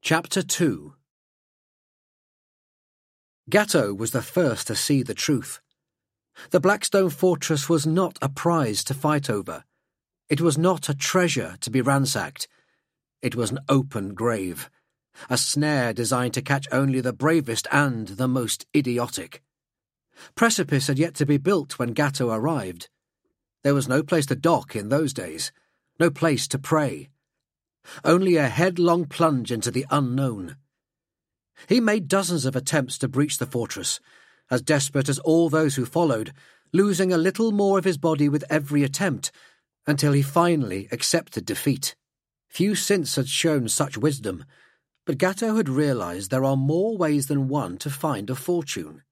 Chapter 2. Gatto was the first to see the truth. The Blackstone Fortress was not a prize to fight over. It was not a treasure to be ransacked. It was an open grave, a snare designed to catch only the bravest and the most idiotic. Precipice had yet to be built when Gatto arrived. There was no place to dock in those days, no place to pray. Only a headlong plunge into the unknown. He made dozens of attempts to breach the fortress, as desperate as all those who followed, losing a little more of his body with every attempt, until he finally accepted defeat. Few since had shown such wisdom, but Gatto had realized there are more ways than one to find a fortune.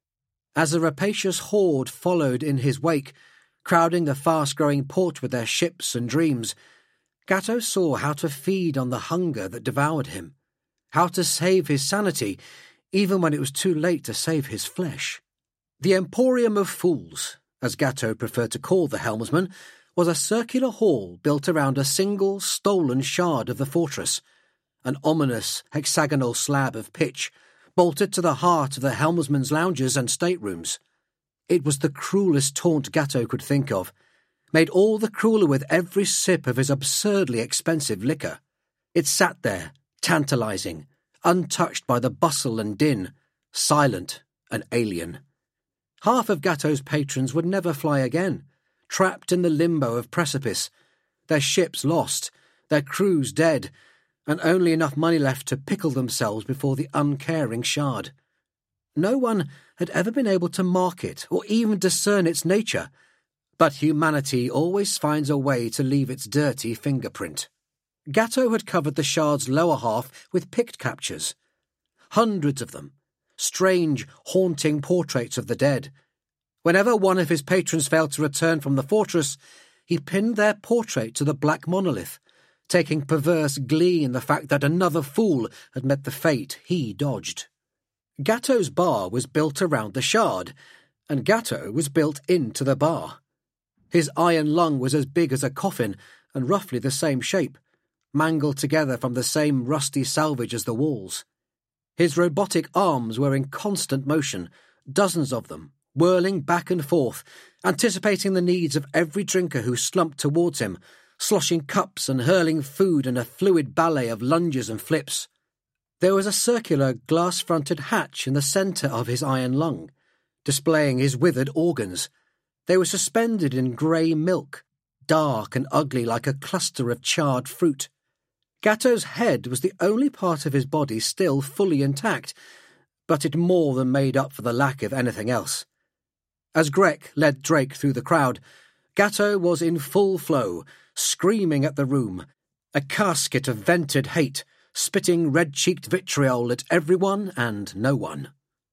As a rapacious horde followed in his wake, crowding the fast-growing port with their ships and dreams, Gatto saw how to feed on the hunger that devoured him, how to save his sanity, even when it was too late to save his flesh. The Emporium of Fools, as Gatto preferred to call the helmsman, was a circular hall built around a single stolen shard of the fortress, an ominous hexagonal slab of pitch, bolted to the heart of the helmsman's lounges and staterooms. It was the cruelest taunt Gatto could think of, made all the crueler with every sip of his absurdly expensive liquor. It sat there, tantalizing, untouched by the bustle and din, silent and alien. Half of Gatto's patrons would never fly again, trapped in the limbo of Precipice, their ships lost, their crews dead, and only enough money left to pickle themselves before the uncaring shard. No one had ever been able to mark it or even discern its nature, but humanity always finds a way to leave its dirty fingerprint. Gatto had covered the shard's lower half with picked captures. Hundreds of them, strange, haunting portraits of the dead. Whenever one of his patrons failed to return from the fortress, he pinned their portrait to the black monolith, taking perverse glee in the fact that another fool had met the fate he dodged. Gatto's bar was built around the shard, and Gatto was built into the bar. His iron lung was as big as a coffin and roughly the same shape, mangled together from the same rusty salvage as the walls. His robotic arms were in constant motion, dozens of them, whirling back and forth, anticipating the needs of every drinker who slumped towards him, sloshing cups and hurling food in a fluid ballet of lunges and flips. There was a circular glass-fronted hatch in the centre of his iron lung, displaying his withered organs. They were suspended in grey milk, dark and ugly like a cluster of charred fruit. Gatto's head was the only part of his body still fully intact, but it more than made up for the lack of anything else. As Grek led Drake through the crowd, Gatto was in full flow, screaming at the room, a casket of vented hate, spitting red-cheeked vitriol at everyone and no one.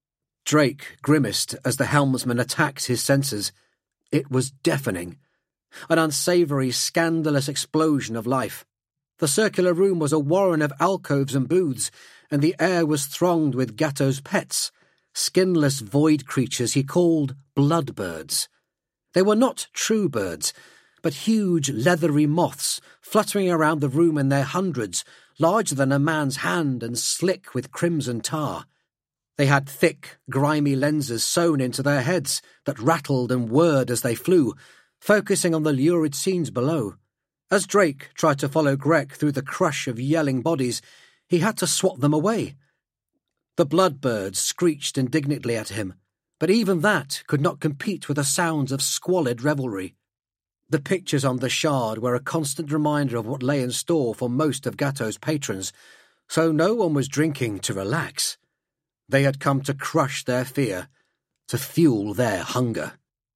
Drake grimaced as the helmsman attacked his senses. It was deafening, an unsavoury, scandalous explosion of life. The circular room was a warren of alcoves and booths, and the air was thronged with Gatto's pets, skinless void creatures he called bloodbirds. They were not true birds, but huge leathery moths fluttering around the room in their hundreds, larger than a man's hand and slick with crimson tar. They had thick, grimy lenses sewn into their heads that rattled and whirred as they flew, focusing on the lurid scenes below. As Drake tried to follow Grek through the crush of yelling bodies, he had to swat them away. The bloodbirds screeched indignantly at him, but even that could not compete with the sounds of squalid revelry. The pictures on the shard were a constant reminder of what lay in store for most of Gatto's patrons, so no one was drinking to relax. They had come to crush their fear, to fuel their hunger.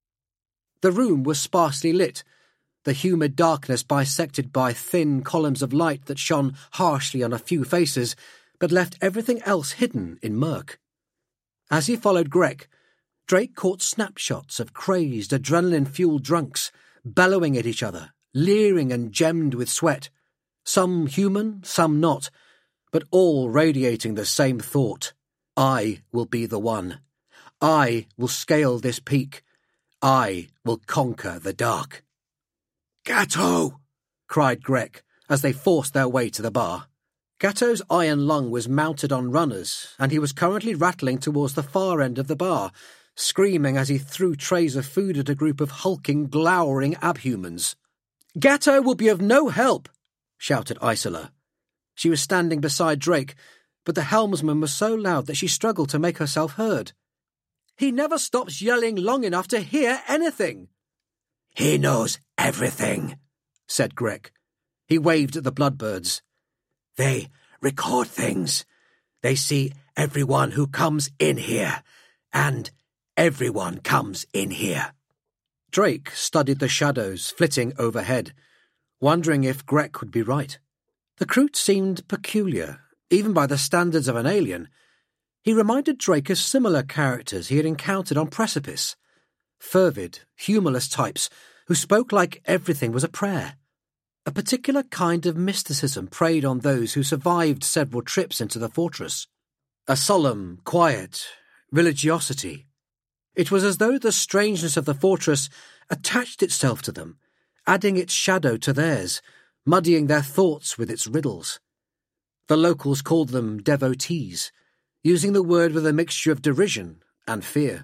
The room was sparsely lit, the humid darkness bisected by thin columns of light that shone harshly on a few faces, but left everything else hidden in murk. As he followed Grek, Drake caught snapshots of crazed, adrenaline-fueled drunks, bellowing at each other, leering and gemmed with sweat, some human, some not, but all radiating the same thought. I will be the one. I will scale this peak. I will conquer the dark. "Gatto!" cried Grek as they forced their way to the bar. Gatto's iron lung was mounted on runners, and he was currently rattling towards the far end of the bar, screaming as he threw trays of food at a group of hulking, glowering abhumans. "Gatto will be of no help!" shouted Isola. She was standing beside Drake, but the helmsman was so loud that she struggled to make herself heard. "He never stops yelling long enough to hear anything." "He knows everything," said Grek. He waved at the Bloodbirds. "They record things. They see everyone who comes in here, and everyone comes in here." Drake studied the shadows flitting overhead, wondering if Grek would be right. The Kroot seemed peculiar, even by the standards of an alien. He reminded Drake of similar characters he had encountered on Precipice. Fervid, humourless types who spoke like everything was a prayer. A particular kind of mysticism preyed on those who survived several trips into the fortress. A solemn, quiet religiosity. It was as though the strangeness of the fortress attached itself to them, adding its shadow to theirs, muddying their thoughts with its riddles. The locals called them devotees, using the word with a mixture of derision and fear.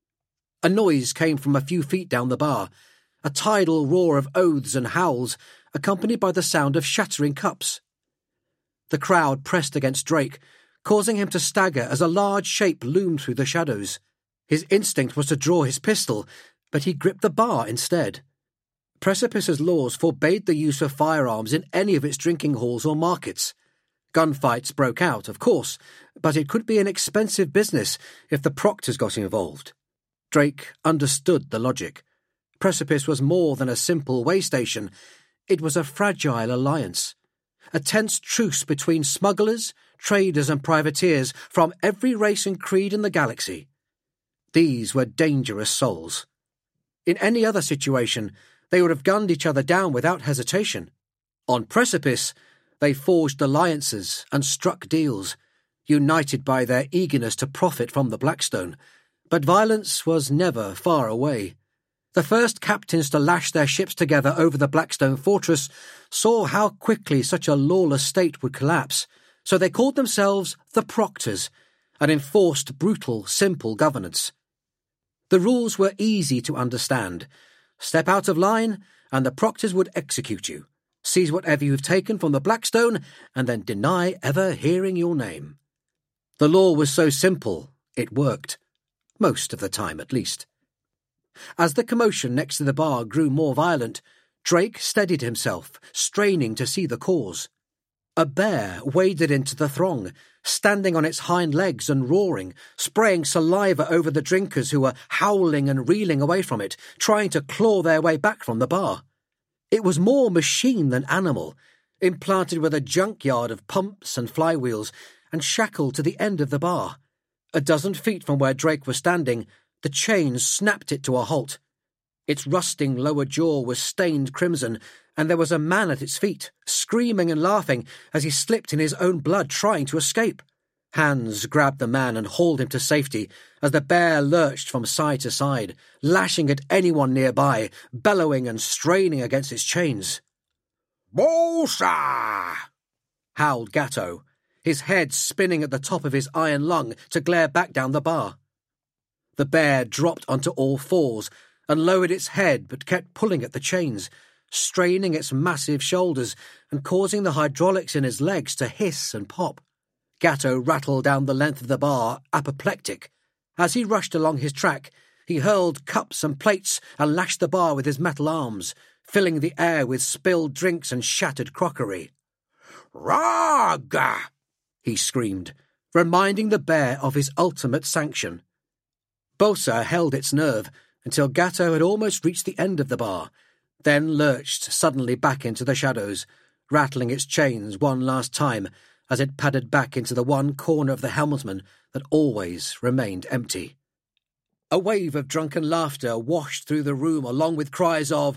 A noise came from a few feet down the bar, a tidal roar of oaths and howls, accompanied by the sound of shattering cups. The crowd pressed against Drake, causing him to stagger as a large shape loomed through the shadows. His instinct was to draw his pistol, but he gripped the bar instead. Precipice's laws forbade the use of firearms in any of its drinking halls or markets. Gunfights broke out, of course, but it could be an expensive business if the proctors got involved. Drake understood the logic. Precipice was more than a simple way station. It was a fragile alliance, a tense truce between smugglers, traders and privateers from every race and creed in the galaxy. These were dangerous souls. In any other situation, they would have gunned each other down without hesitation. On Precipice, they forged alliances and struck deals, united by their eagerness to profit from the Blackstone. But violence was never far away. The first captains to lash their ships together over the Blackstone fortress saw how quickly such a lawless state would collapse, so they called themselves the Proctors and enforced brutal, simple governance. The rules were easy to understand. Step out of line, and the Proctors would execute you, seize whatever you've taken from the Blackstone, and then deny ever hearing your name. The law was so simple, it worked. Most of the time, at least. As the commotion next to the bar grew more violent, Drake steadied himself, straining to see the cause. A bear waded into the throng, standing on its hind legs and roaring, spraying saliva over the drinkers who were howling and reeling away from it, trying to claw their way back from the bar. It was more machine than animal, implanted with a junkyard of pumps and flywheels, and shackled to the end of the bar. A dozen feet from where Drake was standing, the chains snapped it to a halt. Its rusting lower jaw was stained crimson, and there was a man at its feet, screaming and laughing as he slipped in his own blood trying to escape. Hands grabbed the man and hauled him to safety as the bear lurched from side to side, lashing at anyone nearby, bellowing and straining against its chains. "Bolsa!" howled Gatto, his head spinning at the top of his iron lung to glare back down the bar. The bear dropped onto all fours and lowered its head but kept pulling at the chains, straining its massive shoulders and causing the hydraulics in his legs to hiss and pop. Gatto rattled down the length of the bar, apoplectic. As he rushed along his track, he hurled cups and plates and lashed the bar with his metal arms, filling the air with spilled drinks and shattered crockery. "Raga!" he screamed, reminding the bear of his ultimate sanction. Bolsa held its nerve until Gatto had almost reached the end of the bar, then lurched suddenly back into the shadows, rattling its chains one last time as it padded back into the one corner of the helmsman that always remained empty. A wave of drunken laughter washed through the room along with cries of,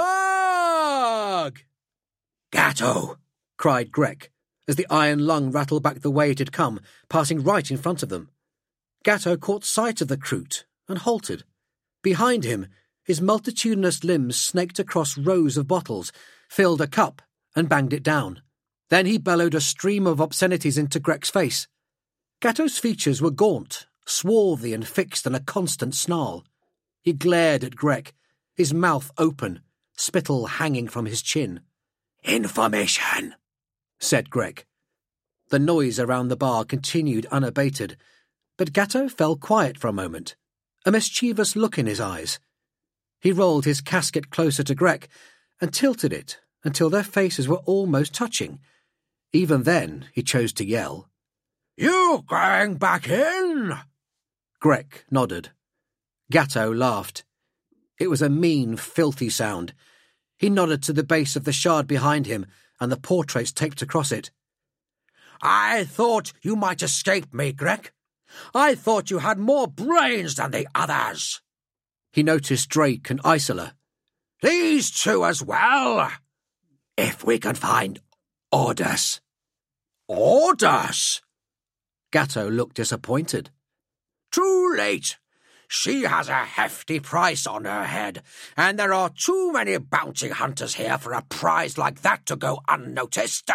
"Rug!" "Gatto!" cried Grek, as the iron lung rattled back the way it had come, passing right in front of them. Gatto caught sight of the Kroot and halted. Behind him, his multitudinous limbs snaked across rows of bottles, filled a cup and banged it down. Then he bellowed a stream of obscenities into Grek's face. Gatto's features were gaunt, swarthy and fixed in a constant snarl. He glared at Grek, his mouth open, spittle hanging from his chin. "Information," said Grek. The noise around the bar continued unabated, but Gatto fell quiet for a moment, a mischievous look in his eyes. He rolled his casket closer to Grek and tilted it until their faces were almost touching. Even then, he chose to yell. "You going back in?" Grek nodded. Gatto laughed. It was a mean, filthy sound. He nodded to the base of the shard behind him and the portraits taped across it. "I thought you might escape me, Grek. I thought you had more brains than the others." He noticed Drake and Isola. "These two as well. If we can find orders." "Orders?" Gatto looked disappointed. "Too late. She has a hefty price on her head, and there are too many bounty hunters here for a prize like that to go unnoticed."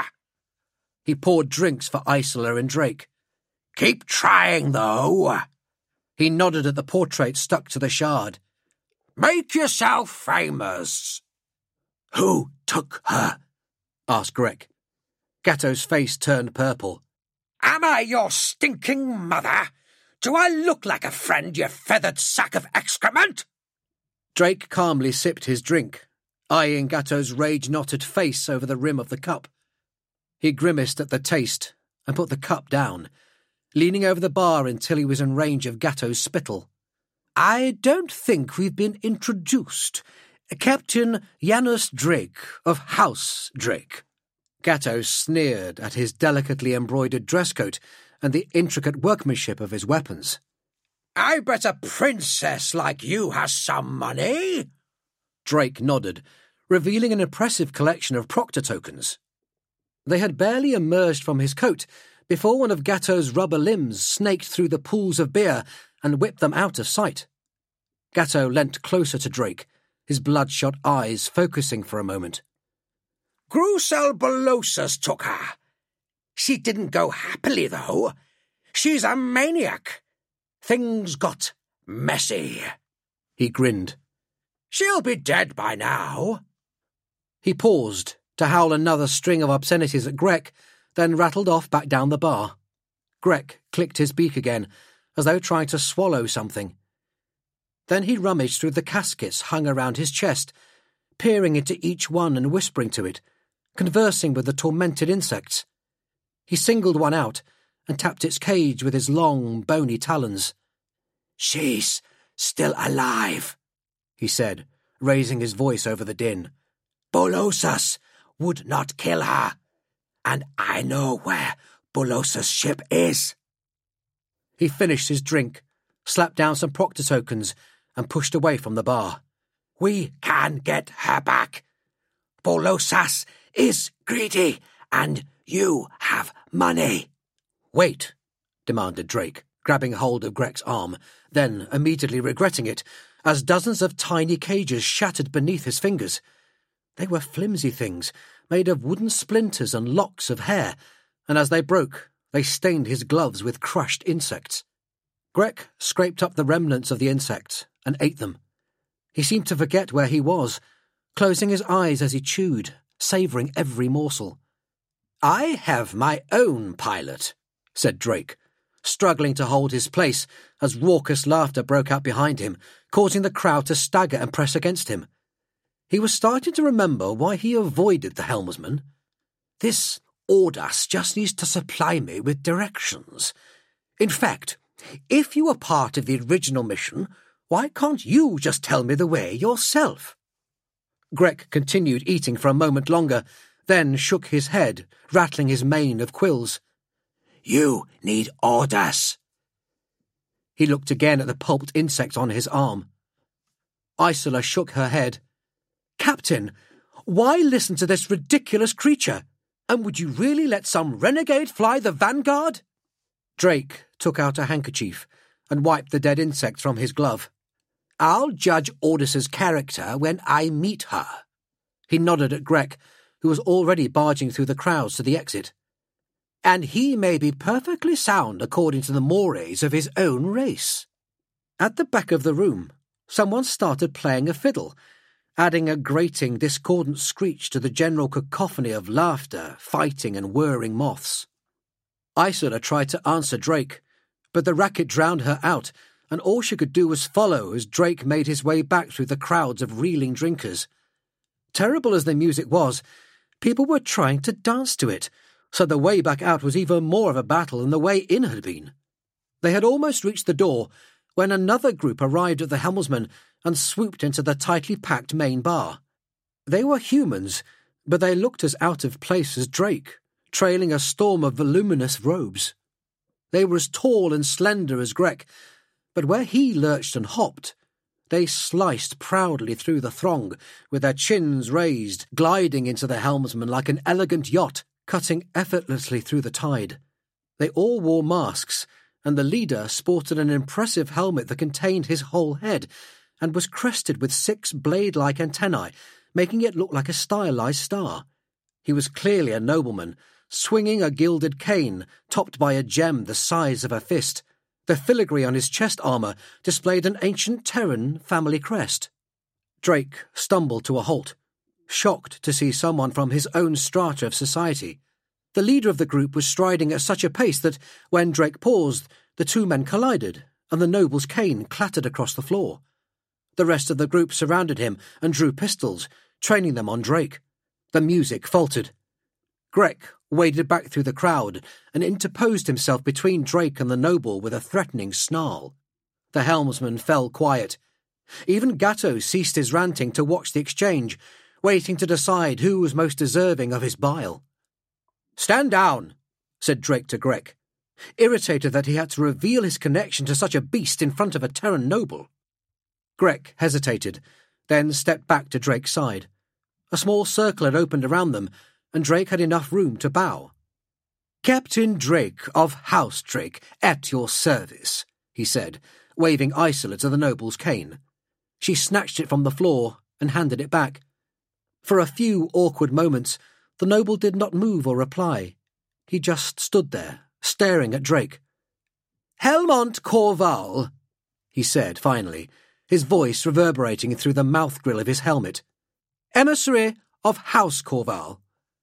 He poured drinks for Isola and Drake. "Keep trying, though." He nodded at the portrait stuck to the shard. "Make yourself famous." "Who took her?" asked Grek. Gatto's face turned purple. "Am I your stinking mother? Do I look like a friend, you feathered sack of excrement?" Drake calmly sipped his drink, eyeing Gatto's rage-knotted face over the rim of the cup. He grimaced at the taste and put the cup down, leaning over the bar until he was in range of Gatto's spittle. "I don't think we've been introduced. Captain Janus Drake of House Drake." Gatto sneered at his delicately embroidered dress coat and the intricate workmanship of his weapons. "I bet a princess like you has some money." Drake nodded, revealing an impressive collection of proctor tokens. They had barely emerged from his coat before one of Gatto's rubber limbs snaked through the pools of beer and whipped them out of sight. Gatto leant closer to Drake, his bloodshot eyes focusing for a moment. "Grusel Bolosas took her. She didn't go happily, though. She's a maniac. Things got messy." He grinned. "She'll be dead by now." He paused to howl another string of obscenities at Grek, then rattled off back down the bar. Grek clicked his beak again, as though trying to swallow something. Then he rummaged through the caskets hung around his chest, peering into each one and whispering to it, conversing with the tormented insects. He singled one out and tapped its cage with his long, bony talons. "She's still alive," he said, raising his voice over the din. "Bolosas would not kill her, and I know where Bolosas' ship is." He finished his drink, slapped down some proctor tokens, and pushed away from the bar. "We can get her back. Bolosas is greedy, and you have money." "Wait," demanded Drake, grabbing hold of Grek's arm, then immediately regretting it, as dozens of tiny cages shattered beneath his fingers. They were flimsy things, made of wooden splinters and locks of hair, and as they broke, they stained his gloves with crushed insects. Grek scraped up the remnants of the insects and ate them. He seemed to forget where he was, closing his eyes as he chewed, savouring every morsel. "I have my own pilot," said Drake, struggling to hold his place as raucous laughter broke out behind him, causing the crowd to stagger and press against him. He was starting to remember why he avoided the helmsman. "This Ordas just needs to supply me with directions. In fact, if you were part of the original mission, why can't you just tell me the way yourself?" Grek continued eating for a moment longer, then shook his head, rattling his mane of quills. "You need orders." He looked again at the pulped insect on his arm. Isola shook her head. "Captain, why listen to this ridiculous creature? And would you really let some renegade fly the vanguard?" Drake took out a handkerchief and wiped the dead insect from his glove. "I'll judge Ordas's character when I meet her." He nodded at Grek, who was already barging through the crowds to the exit. "And he may be perfectly sound according to the mores of his own race." At the back of the room, someone started playing a fiddle, adding a grating, discordant screech to the general cacophony of laughter, fighting and whirring moths. Isola tried to answer Drake, but the racket drowned her out, and all she could do was follow as Drake made his way back through the crowds of reeling drinkers. Terrible as the music was, people were trying to dance to it, so the way back out was even more of a battle than the way in had been. They had almost reached the door when another group arrived at the helmsman and swooped into the tightly packed main bar. They were humans, but they looked as out of place as Drake, trailing a storm of voluminous robes. They were as tall and slender as Grek, but where he lurched and hopped, they sliced proudly through the throng, with their chins raised, gliding into the helmsman like an elegant yacht, cutting effortlessly through the tide. They all wore masks, and the leader sported an impressive helmet that contained his whole head, and was crested with 6 blade-like antennae, making it look like a stylized star. He was clearly a nobleman, swinging a gilded cane, topped by a gem the size of a fist. The filigree on his chest armour displayed an ancient Terran family crest. Drake stumbled to a halt, shocked to see someone from his own strata of society. The leader of the group was striding at such a pace that, when Drake paused, the two men collided, and the noble's cane clattered across the floor. The rest of the group surrounded him and drew pistols, training them on Drake. The music faltered. Grek waded back through the crowd and interposed himself between Drake and the noble with a threatening snarl. The helmsman fell quiet. Even Gatto ceased his ranting to watch the exchange, waiting to decide who was most deserving of his bile. "Stand down," said Drake to Grek, irritated that he had to reveal his connection to such a beast in front of a Terran noble. Grek hesitated, then stepped back to Drake's side. A small circle had opened around them, and Drake had enough room to bow. "Captain Drake of House Drake, at your service," he said, waving Isola to the noble's cane. She snatched it from the floor and handed it back. For a few awkward moments, the noble did not move or reply. He just stood there, staring at Drake. "Helmont Corval," he said finally, his voice reverberating through the mouth-grill of his helmet. "Emissary of House Corval.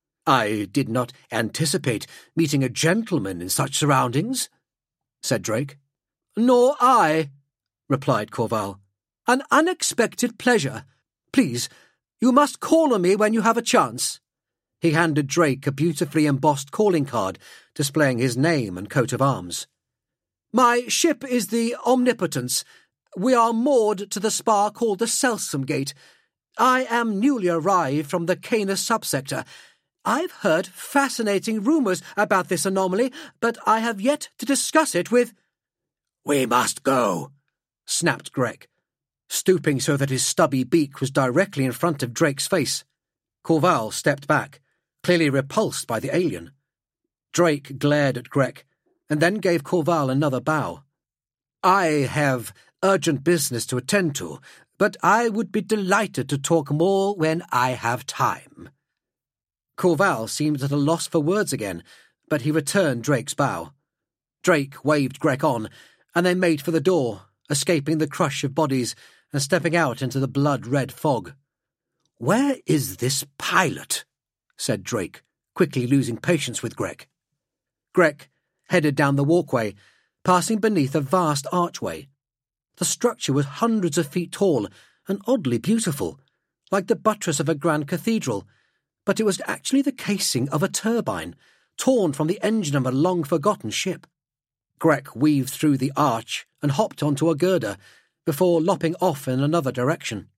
I did not anticipate meeting a gentleman in such surroundings," said Drake. "Nor I," replied Corval. "An unexpected pleasure. Please, you must call on me when you have a chance." He handed Drake a beautifully embossed calling card displaying his name and coat of arms. "My ship is the Omnipotence. We are moored to the spar called the Selsum Gate. I am newly arrived from the Canis subsector. I've heard fascinating rumours about this anomaly, but I have yet to discuss it with—" "We must go," snapped Grek, stooping so that his stubby beak was directly in front of Drake's face. Corval stepped back, clearly repulsed by the alien. Drake glared at Grek, and then gave Corval another bow. "I have urgent business to attend to, but I would be delighted to talk more when I have time." Corval seemed at a loss for words again, but he returned Drake's bow. Drake waved Grek on, and they made for the door, escaping the crush of bodies and stepping out into the blood-red fog. "Where is this pilot?" said Drake, quickly losing patience with Grek. Grek headed down the walkway, passing beneath a vast archway. The structure was hundreds of feet tall and oddly beautiful, like the buttress of a grand cathedral, but it was actually the casing of a turbine, torn from the engine of a long-forgotten ship. Grek weaved through the arch and hopped onto a girder, before lopping off in another direction.